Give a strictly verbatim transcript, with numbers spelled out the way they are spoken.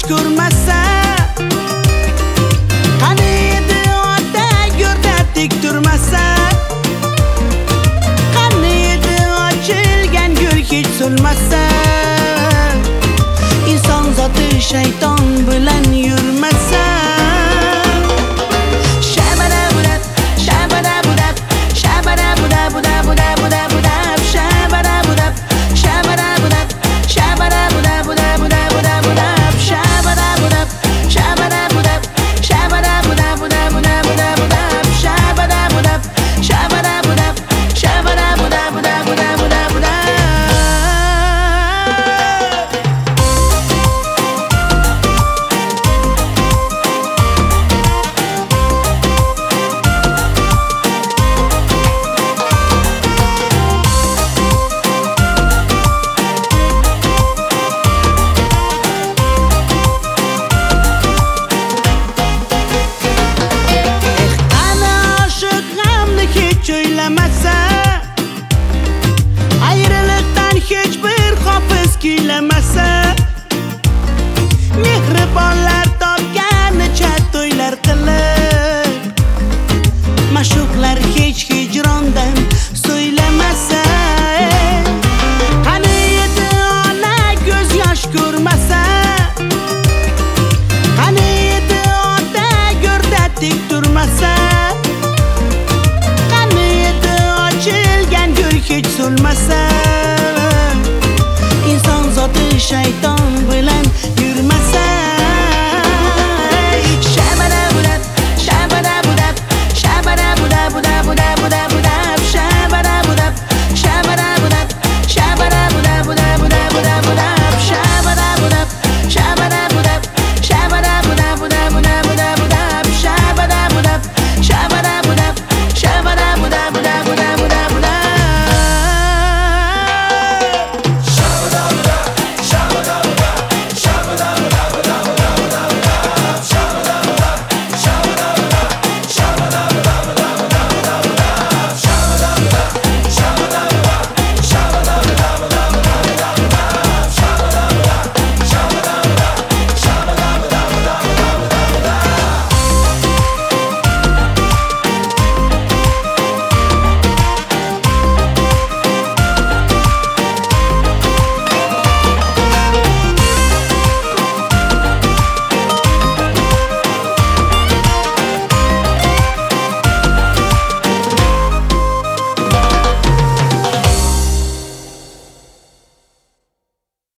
ko'rmasa, qani edi ota go'rda tik turmasa, qani edi ochilgan gul hech so'lmasa, inson zoti shayton bilan yurmasa. Ayrılıktan hiçbir hafız kuylamasa, mehribonlar topganicha to'ylar qilib, ma'shuqlar hech hijrondan so'ylamasa, qani edi ona ko'z yosh ko'rmasa, qani edi ota go'rda tik turmasa, hech so'lmasa, inson zoti shayton